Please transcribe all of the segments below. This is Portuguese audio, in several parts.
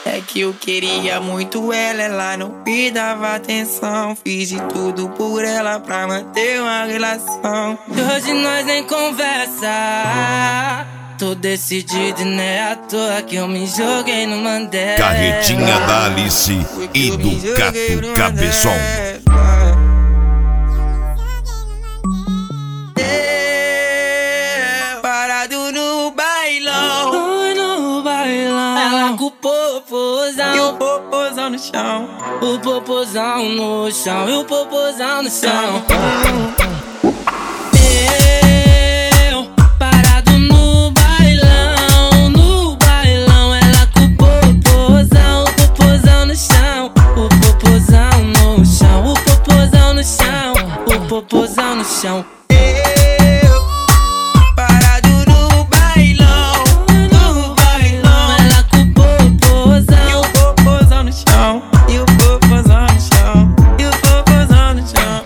É que eu queria muito ela não me dava atenção. Fiz de tudo por ela pra manter uma relação. Hoje nós nem conversa. Tô decidido e não é à toa que eu me joguei no Mandela. Carretinha da Alice e do Gato Cabeção. Parado no bailão. No bailão. Ela com o popozão E o popozão no chão. O popozão no chão. E o popozão no chão. Eu parado no bailão. No bailão. Ela com o popozão. O popozão no chão. O popozão no chão. O popozão no chão. O popozão no chão. Parado no bailão. No bailão. Ela com o popozão. E o popozão no chão. E o popozão no chão. E o popozão no chão.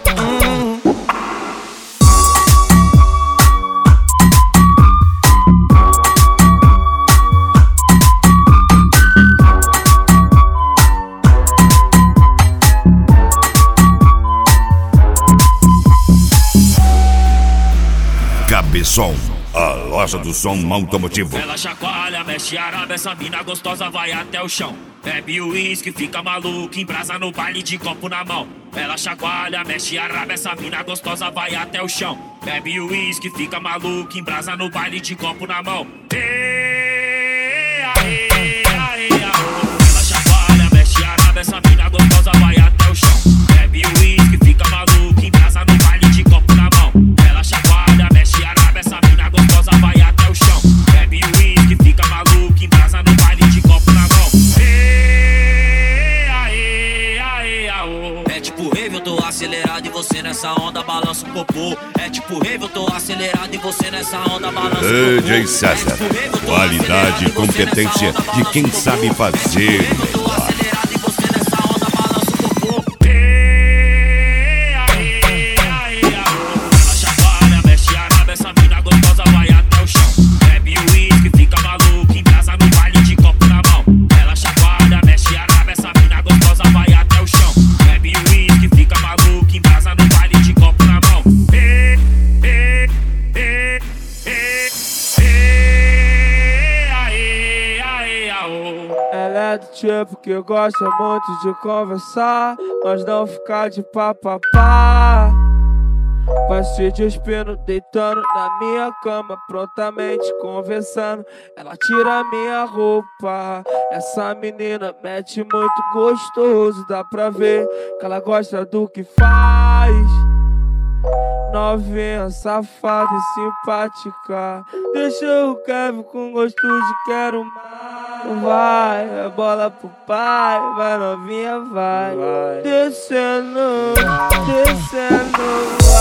Cabeção, a loja do som automotivo. Ela chacoalha, mexe araba, essa mina gostosa vai até o chão. Bebe o uísque, fica maluca, embrasa no baile de copo na mão. Ela chacoalha, mexe araba, essa mina gostosa vai até o chão. Bebe o uísque, fica maluca, embrasa no baile de copo na mão. Ela chacoalha, mexe araba, essa mina gostosa vai até o chão. Bebe o uísque, fica maluca, embrasa no baile de copo na mão. Ela chacoalha, mexe araba, essa mina gostosa vai até o chão. Bebe o uísque, fica maluca, embrasa no baile de copo na mão. É tipo rave, eu tô acelerado e você nessa onda balança o popô. É tipo rave, eu tô acelerado e você nessa onda balança o popô. DJ César, qualidade e competência de quem sabe fazer. Ela é do tipo que gosta muito de conversar, mas não ficar de papapá. Vai se despindo, deitando na minha cama, prontamente conversando. Ela tira minha roupa. Essa menina mete muito gostoso, dá pra ver que ela gosta do que faz. Novinha, safada e simpática, deixa o Kevin com gosto de quero mais. Vai, é bola pro pai, vai novinha, vai. Descendo, descendo, vai.